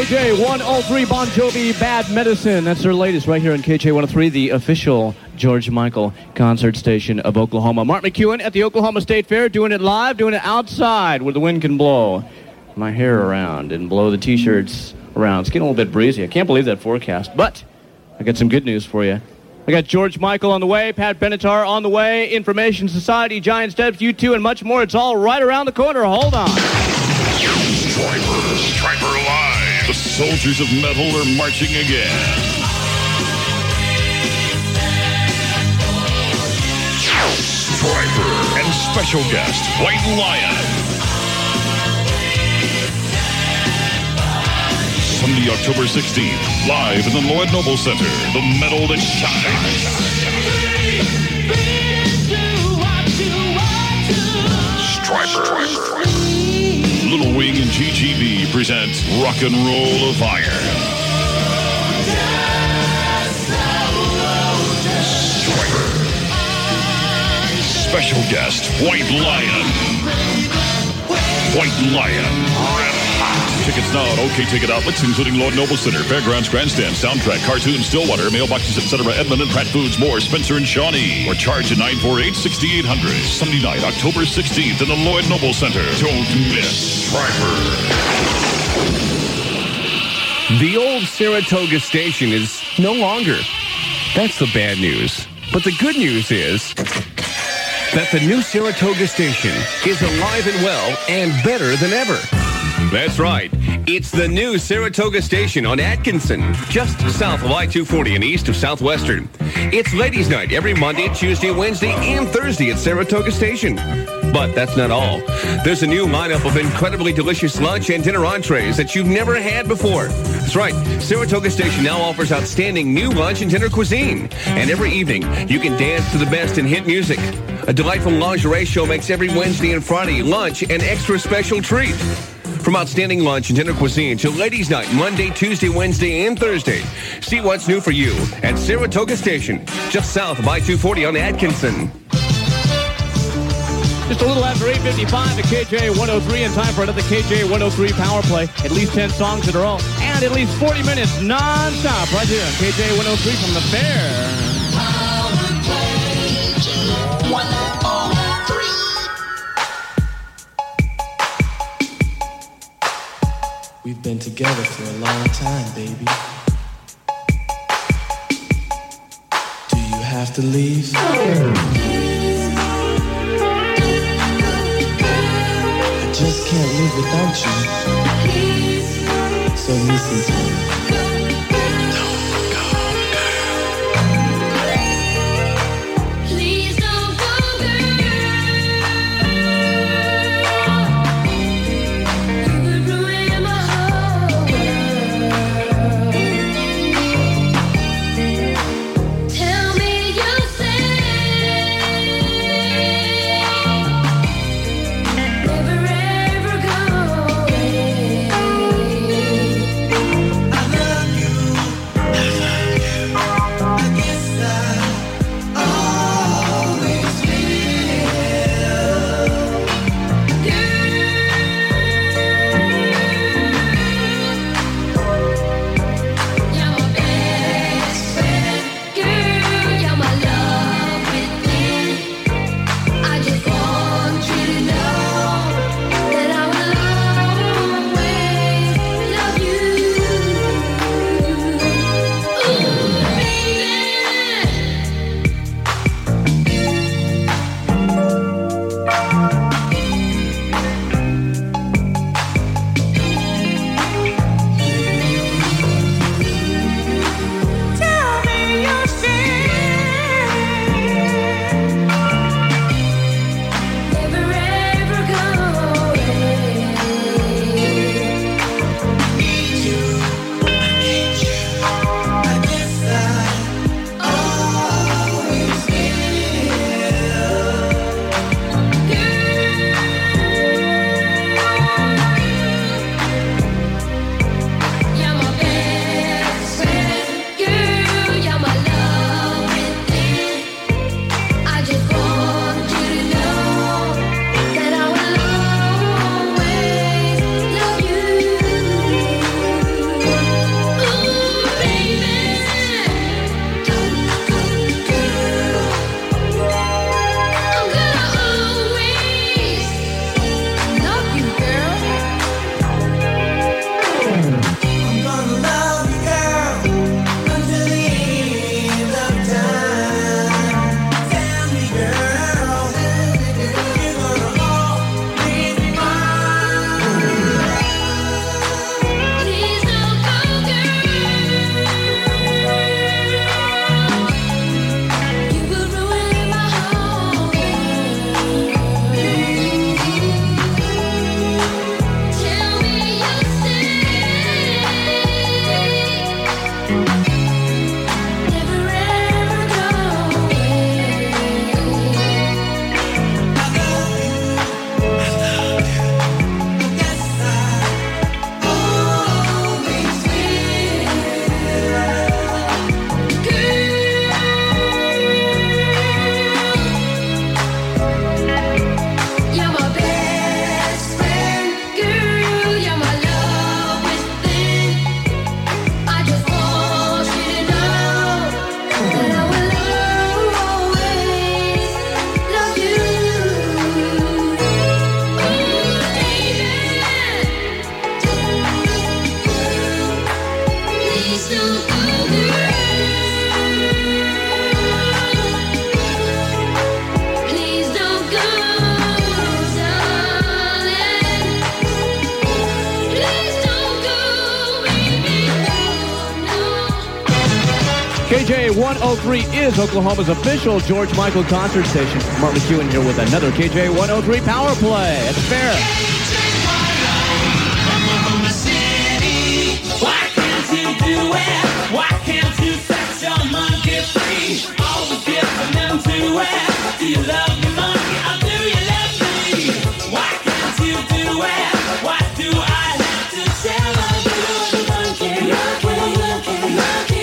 KJ 103 Bon Jovi Bad Medicine. That's their latest right here on KJ 103, the official George Michael concert station of Oklahoma. Mark McEwen at the Oklahoma State Fair, doing it live, doing it outside where the wind can blow my hair around and blow the T-shirts around. It's getting a little bit breezy. I can't believe that forecast, but I got some good news for you. I got George Michael on the way, Pat Benatar on the way, Information Society, Giant Steps, U2, and much more. It's all right around the corner. Hold on. Striper Live. The soldiers of metal are marching again. Striper and special guest, White Lion. Sunday, October 16th, live in the Lloyd Noble Center. The metal that shines. Striper. Little Wing and GGB present Rock and Roll of Iron. Striper. Special guest, White Lion. White Lion. Red Hot. Tickets now at OK Ticket Outlets, including Lloyd Noble Center, Fairgrounds Grandstand, Soundtrack, Cartoon, Stillwater, Mailboxes, etc., Edmund and Pratt Foods, more, Spencer and Shawnee. Or charge at 948-6800. Sunday night, October 16th in the Lloyd Noble Center. Don't miss Striper. The old Saratoga station is no longer. That's the bad news. But the good news is that the new Saratoga station is alive and well and better than ever. That's right. It's the new Saratoga station on Atkinson, just south of I-240 and east of Southwestern. It's Ladies' Night every Monday, Tuesday, Wednesday, and Thursday at Saratoga Station. But that's not all. There's a new lineup of incredibly delicious lunch and dinner entrees that you've never had before. That's right. Saratoga Station now offers outstanding new lunch and dinner cuisine. And every evening, you can dance to the best in hit music. A delightful lingerie show makes every Wednesday and Friday lunch an extra special treat. From outstanding lunch and dinner cuisine to Ladies' Night, Monday, Tuesday, Wednesday, and Thursday. See what's new for you at Saratoga Station, just south of I-240 on Atkinson. Just a little after 8:55 at KJ 103, and time for another KJ 103 Power Play. At least 10 songs in a row, and at least 40 minutes non-stop right here on KJ 103 from the fair. Power Play 103. We've been together for a long time, baby. Do you have to leave? I just can't live without you. So listen to me. Never ever go away. KJ 103 is Oklahoma's official George Michael concert station. Mark McEwen here with another KJ 103 Power Play. It's fair. Oklahoma City, why can't you do it? Why can't you set your monkey free? Always giving them to it. Do you love your monkey or do you love me? Why can't you do it? Why do I have to tell you the monkey? Monkey.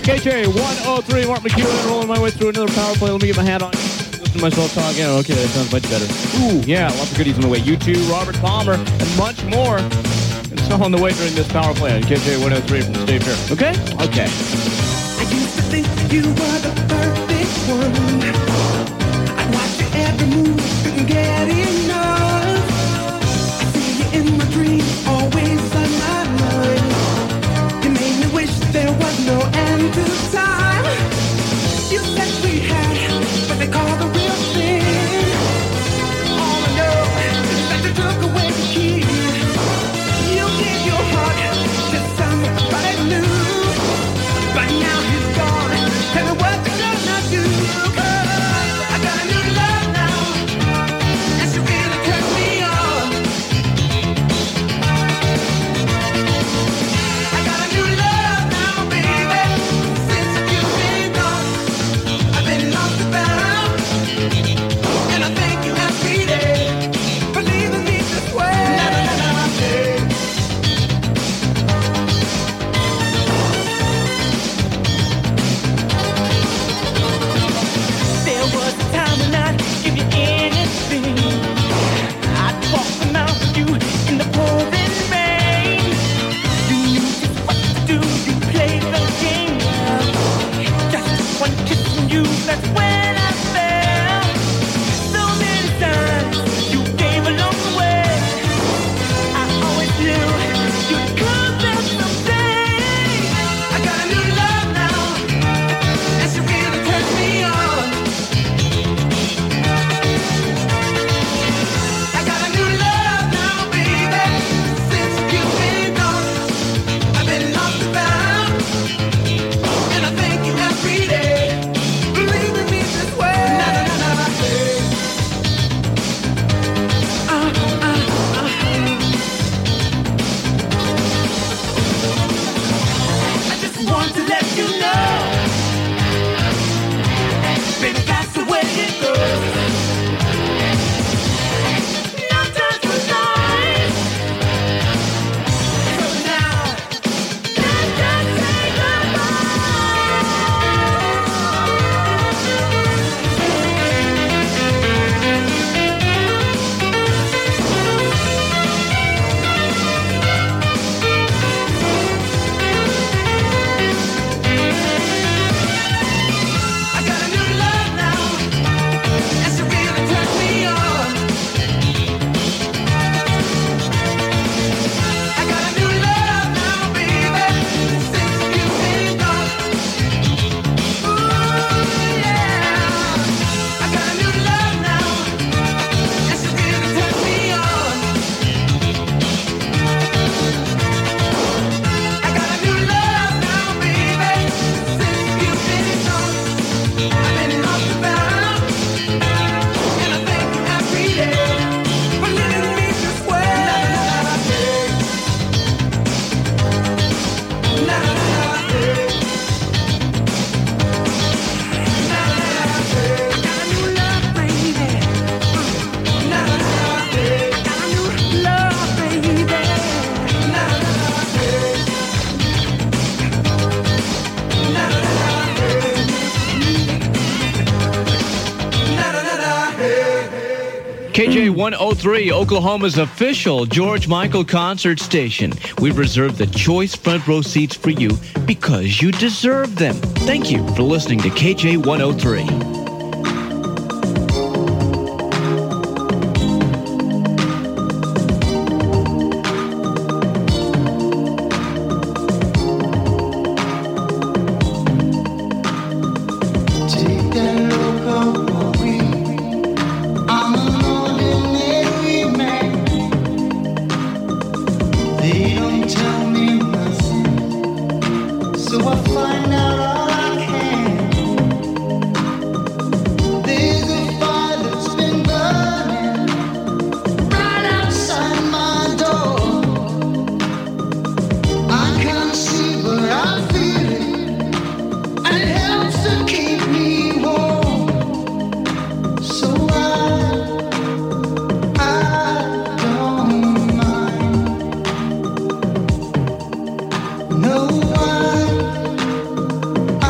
KJ 103, Mark McEwen, rolling my way through another power play. Let me get my hat on. Listen to myself talk. Yeah, okay, that sounds much better. Ooh, yeah, lots of goodies on the way. U2, Robert Palmer, and much more. It's all on the way during this power play on KJ 103 from the State Fair. Okay? Okay. I used to think you were the perfect one. I'd watch your every move, couldn't get enough. I see you in my dreams, always on my mind. You made me wish there was no end to time. You said we had what they call the real thing. All I know is that you took away the key. You gave your heart to somebody new, but now he's gone. Tell me what you gonna do? 'Cause I got a new love now, and she really turns me on. I got a new love now, baby. Since you've been gone, I've been lost and found, and I thank you every day for leaving me this way. There was a time when I'd give you anything. I'd walk them out with you in the pouring rain. You knew just what to do, you played the game well. Just one kiss from you, that's when I fell. So many times you gave along the way. I always knew you'd come back someday. I got a new love now, and she really turns me on. I got a new love now, baby. Since you've been gone, I've been lost and found, and I thank you every day for leaving me this way. I just want to let you know, baby, that's the way it goes. No time for lies. So now, let's just say I got a new love now, and she really turns me on. I got a new love now, baby, since you've been gone. Ooh, yeah. I got a new love now, and she really turns me on. I got a new love now, baby, since you've been gone. I've been lost and found, and I thank you every day for leaving me this way. I got a new love, baby. I got a new love, baby. KJ 103, Oklahoma's official George Michael concert station. We've reserved the choice front row seats for you because you deserve them. Thank you for listening to KJ 103. Take a look over me. I'm an ordinary man. They don't tell me nothing, so I find out all I can. There's a fire that's been burning right outside my door. I can't see, but I feel it, and it helps to keep me warm. So I don't mind. No,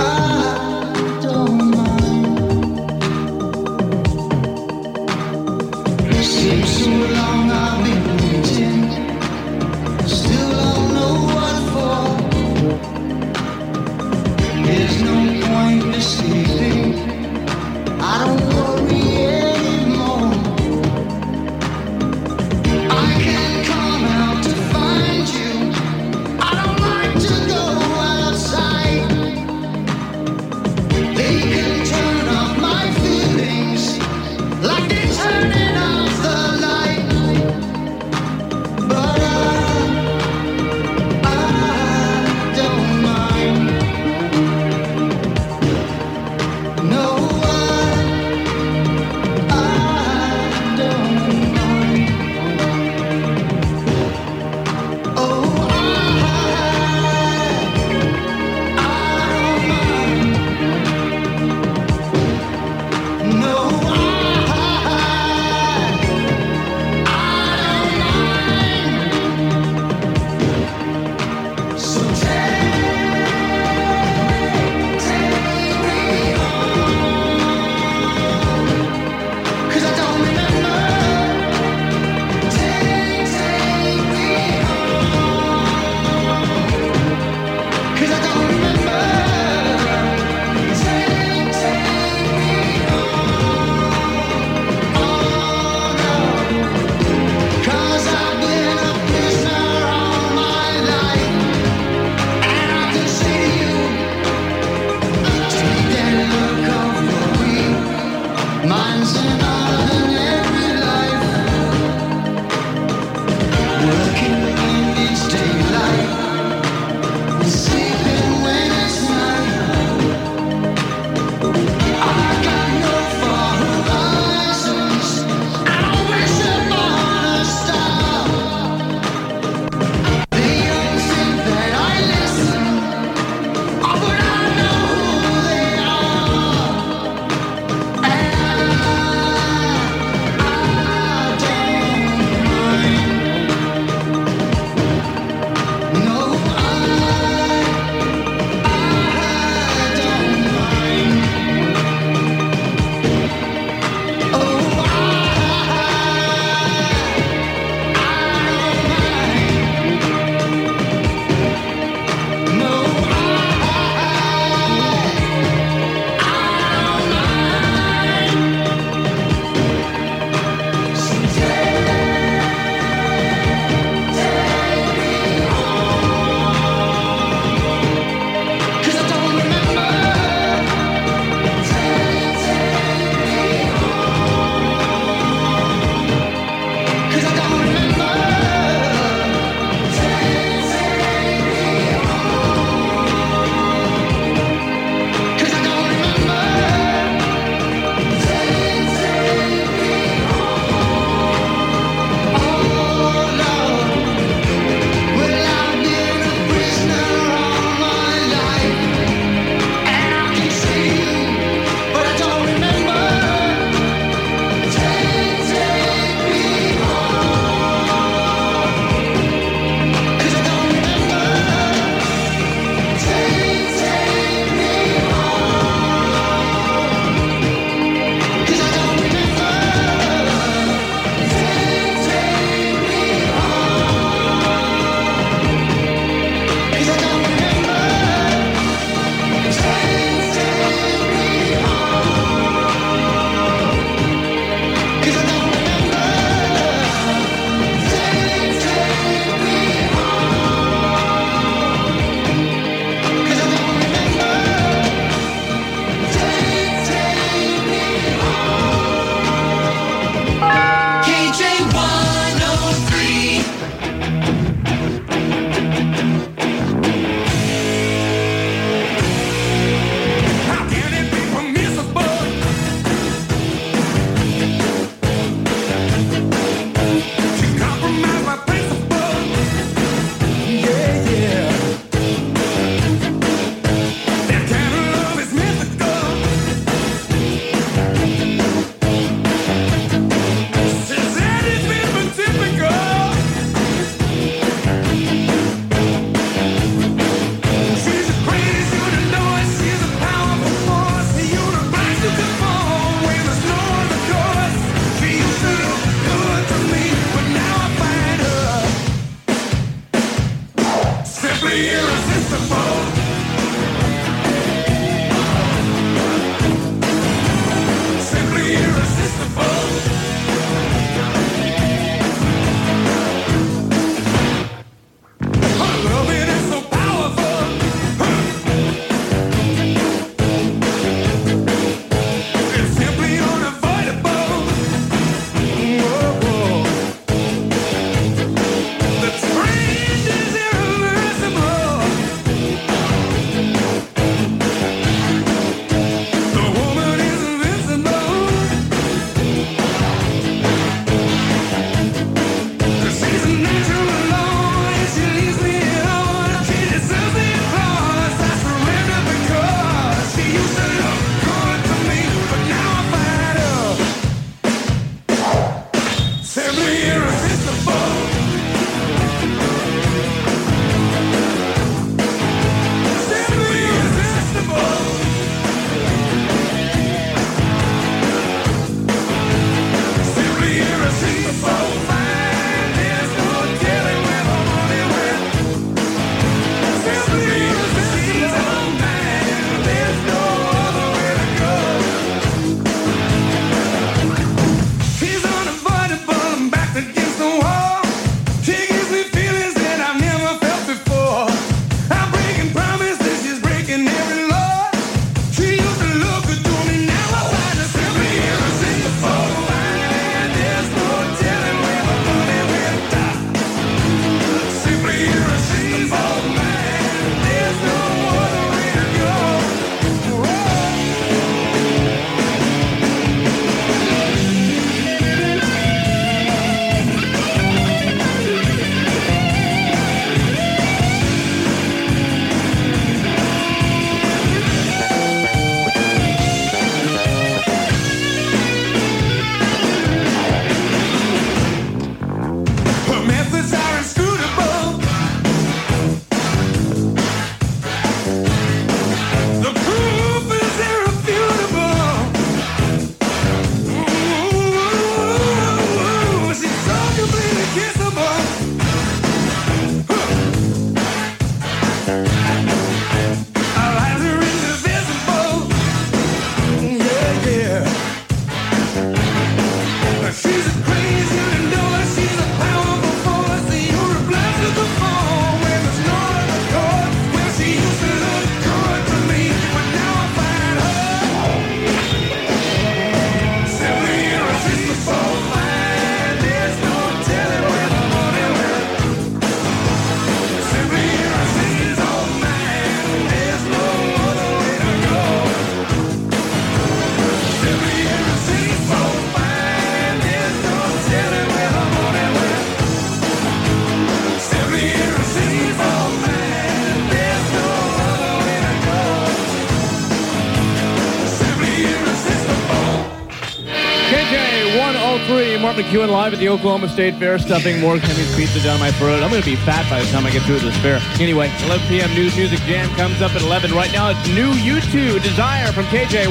103, Mark McEwen live at the Oklahoma State Fair, stuffing more Hemi's pizza down my throat. I'm going to be fat by the time I get through this fair. Anyway, 11 p.m. News Music Jam comes up at 11. Right now, it's new U2, Desire from KJ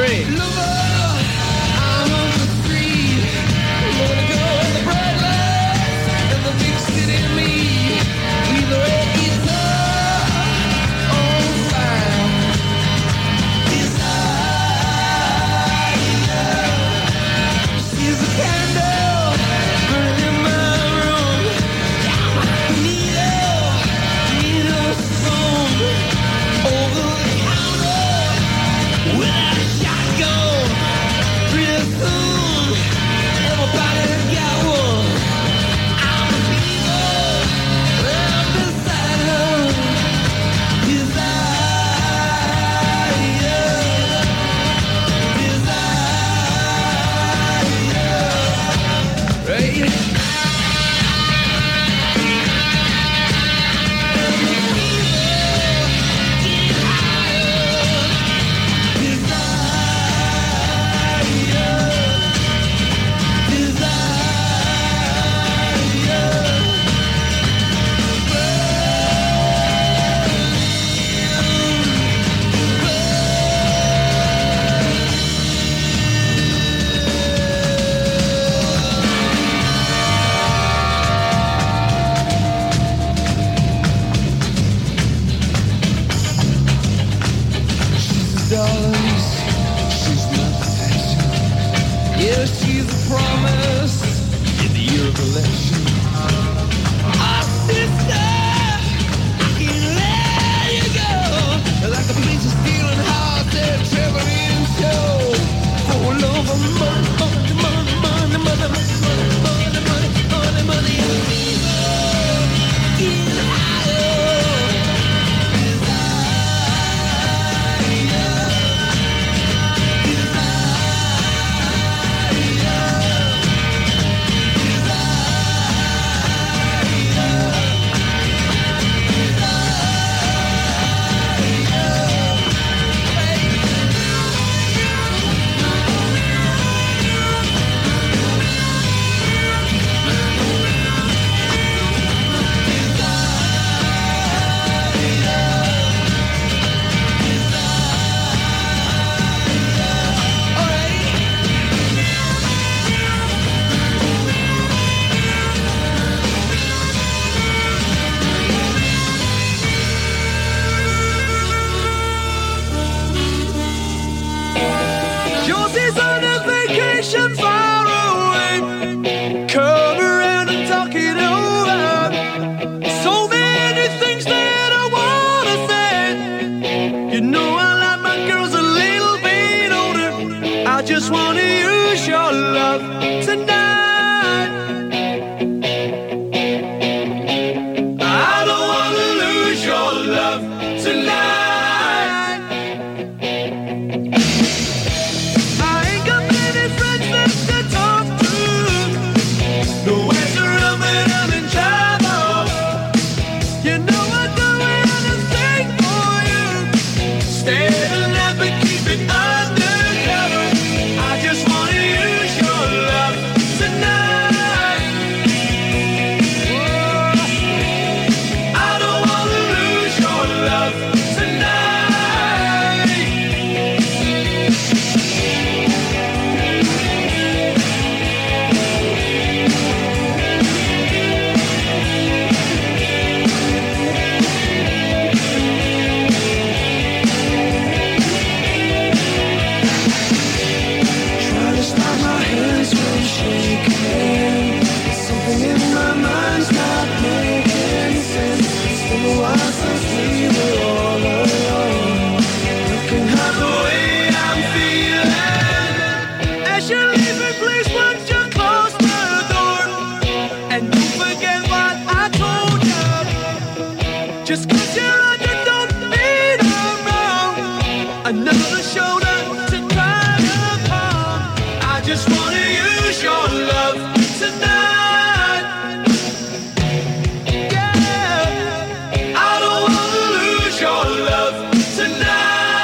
103.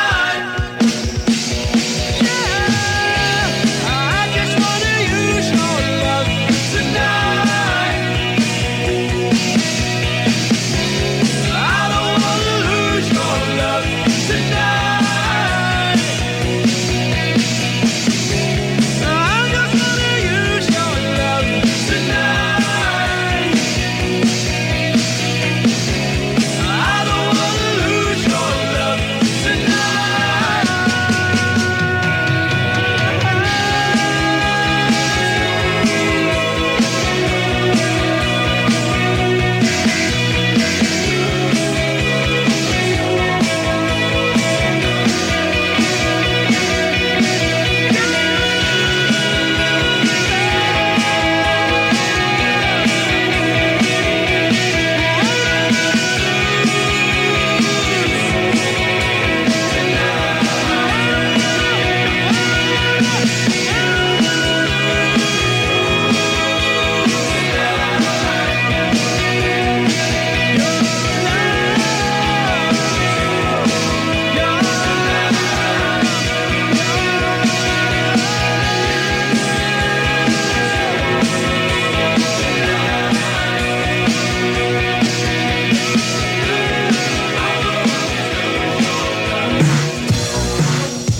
I just wanna use your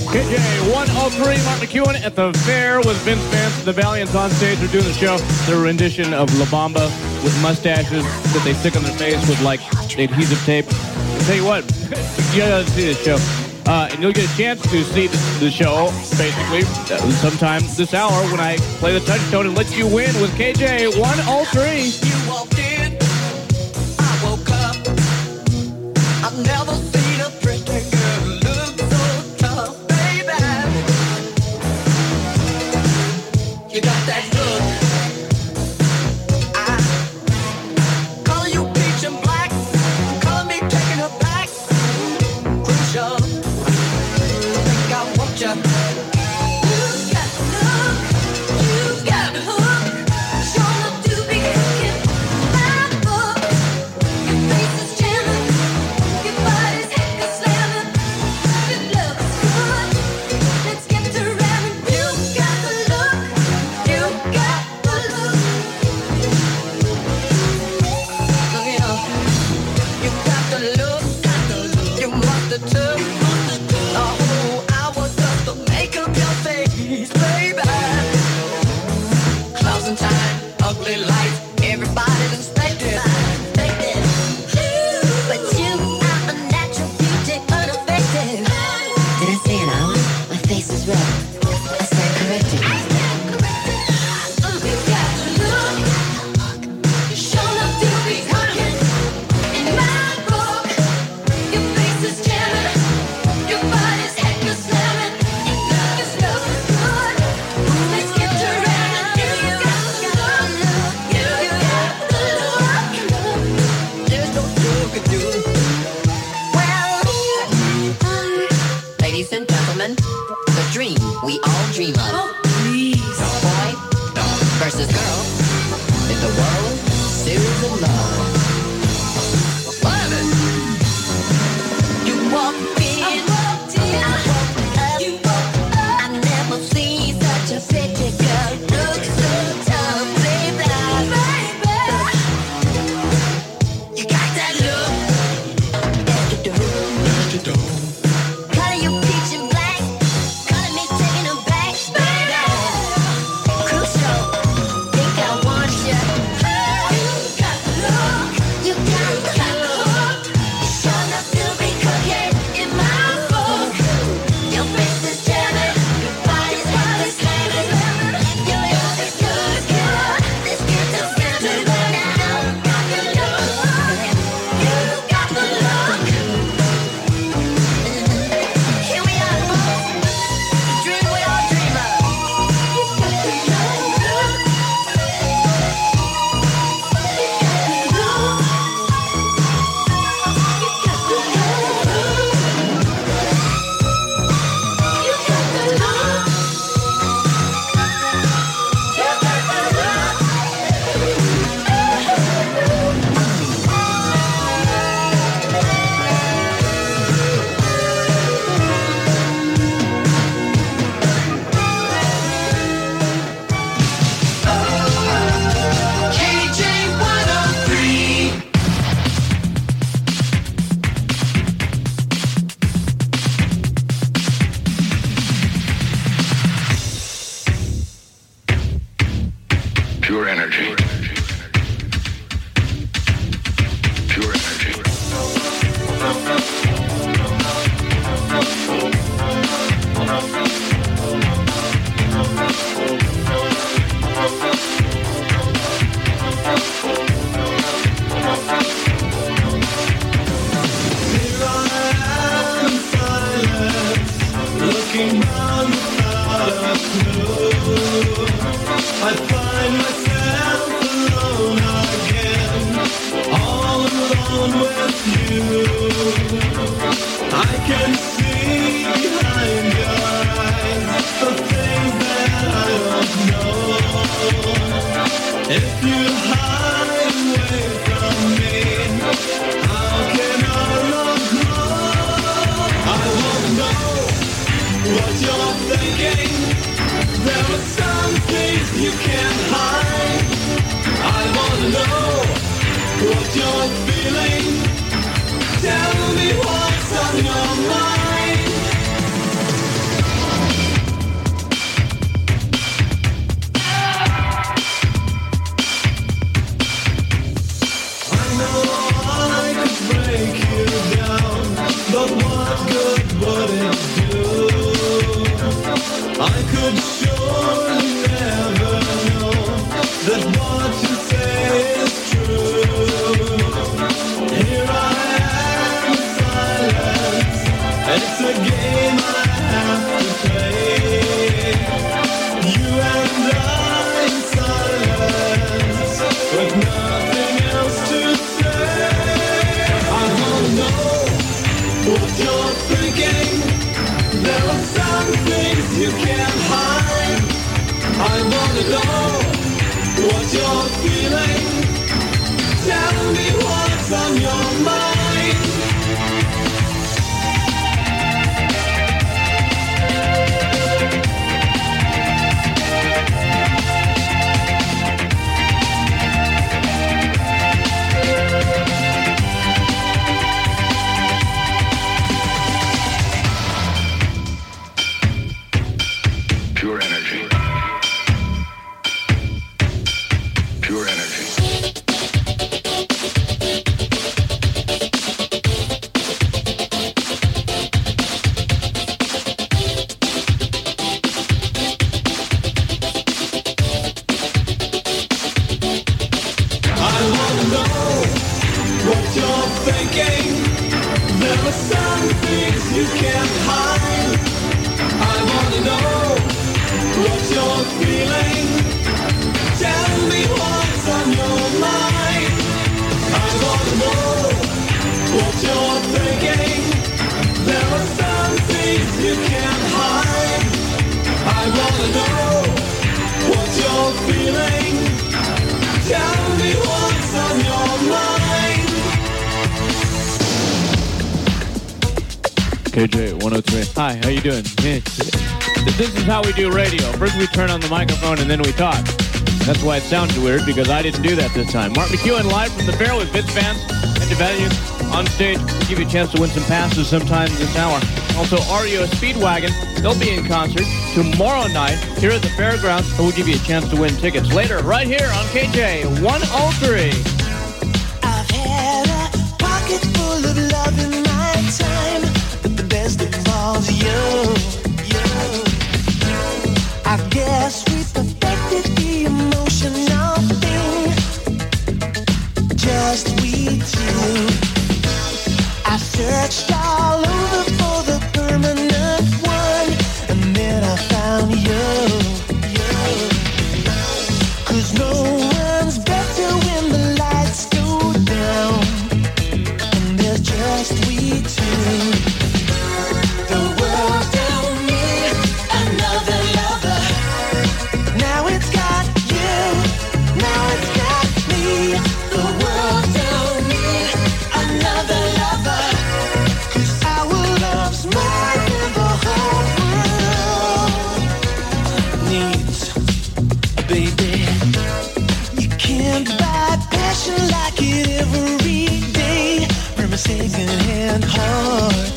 KJ 103, Mark McEwen at the fair with Vince Vance. The Valiants on stage. They're doing the show. Their rendition of La Bamba with mustaches that they stick on their face with like adhesive tape. I'll tell you what, you gotta see this show. And you'll get a chance to see the show, basically, sometime this hour when I play the touchstone and let you win with KJ 103. You walked in, I woke up. I've never seen a pretty girl look so tough, baby. You got that look. I call you peach and black. Call me taking her back. Crucial. Think I want you. You got the look. You got the hook. Sure enough to be cooking my book. Your face is jamming. Your body's heck of slamming. Your love is good. Let's get to ramming. You got the look. You got the look. Look here. You got the look. You must have took a whole hour just to make up your face, baby. Closing time, ugly lights, everybody's inspected. But you are a natural beauty, unaffected. Did I say an hour? My face is red. I stand corrected. You got the look. You sure enough to be cooking in my book. Your face is jamming. Your body's heck of slamming. Your stuff is good. Let's get to ramming. You got the look. You got the look. There's no you could do. Well, ladies and gentlemen, the dream we all dream of. Boy versus girl in the world series of love. Love it. You walk in, I walk up. I never seen such a pretty girl look so tough, baby. You got that look. Yes, you do. Color you peach and black. Color me taking them back, baby. Crucial. Think I want you. You got the look. You got the hook. You sure enough to be cooking in my book. Your face is jamming. Your body's slamming. Your love is good, good. Let's get to slamming now. You got the look. You got the look. Here we are, folks. The dream we all dream of. You got the look. KJ 103. Pure energy. Pure energy. Looking round without a clue, I find myself alone again, all alone with you. I can see behind your eyes the things that I don't know. If you hide away from me, how can I not know? I won't know what you're thinking. There are some things you can't hide. I wanna know what you're feeling. Tell me what's on your mind. game I have to play. You and I in silence, with nothing else to say. I wanna know what you're thinking. There are some things you can't hide. I wanna know what you're feeling. Tell me what's on your mind. Pure energy. Pure energy. I wanna know what you're thinking. There are some things you can't hide. I wanna know what you're feeling. Tell me what's on your mind. I wanna know what you're thinking. There are some things you can't hide. I wanna know what you're feeling. Tell me what's on your mind. KJ 103. Hi, how you doing? This is how we do radio. First we turn on the microphone and then we talk. That's why it sounds weird, because I didn't do that this time. Mark McEwen live from the fair with Vince Vance and DeValue on stage. We'll give you a chance to win some passes sometime this hour. Also, REO Speedwagon, they'll be in concert tomorrow night here at the fairgrounds, and we'll give you a chance to win tickets later, right here on KJ 103. I've had a pocket full of love in my time, but the best of all's you. I guess we perfected the emotional thing, just we two. I searched all over for the permanent one, and then I found you. 'Cause no one's better when the lights go down, and there's just we two. The world don't need another lover. Now it's got you, now it's got me. The world don't need another lover, 'cause our love's more than the whole world needs. Baby, you can't buy passion like it every day from a second-hand heart.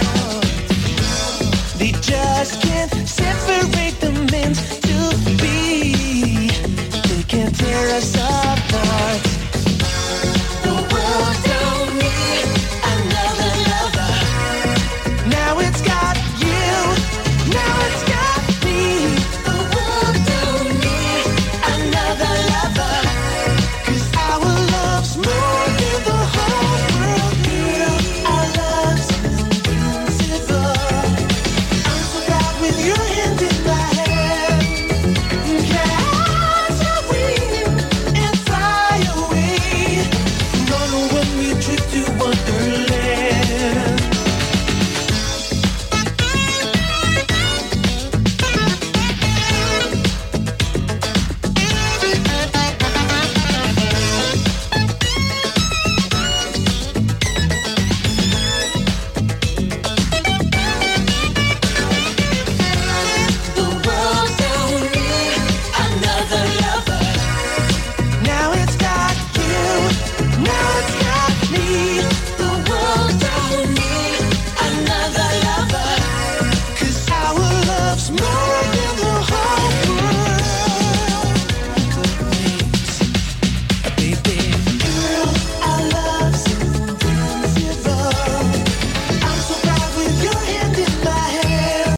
They just can't separate the meant to be. They can't tear us apart. The world don't need another lover. Now it's got